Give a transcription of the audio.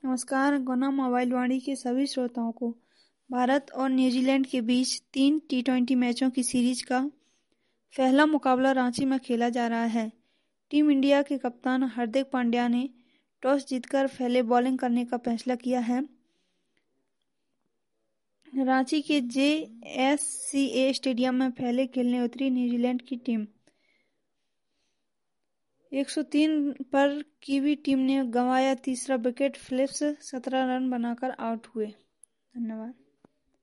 नमस्कार। गुना मोबाइल वाणी के सभी श्रोताओं को भारत और न्यूजीलैंड के बीच 3 टी20 मैचों की सीरीज का पहला मुकाबला रांची में खेला जा रहा है। टीम इंडिया के कप्तान हार्दिक पांड्या ने टॉस जीतकर पहले बॉलिंग करने का फैसला किया है। रांची के JSCA स्टेडियम में पहले खेलने उतरी न्यूजीलैंड की टीम 103 पर कीवी टीम ने गंवाया तीसरा विकेट। फिलिप्स 17 रन बनाकर आउट हुए। धन्यवाद।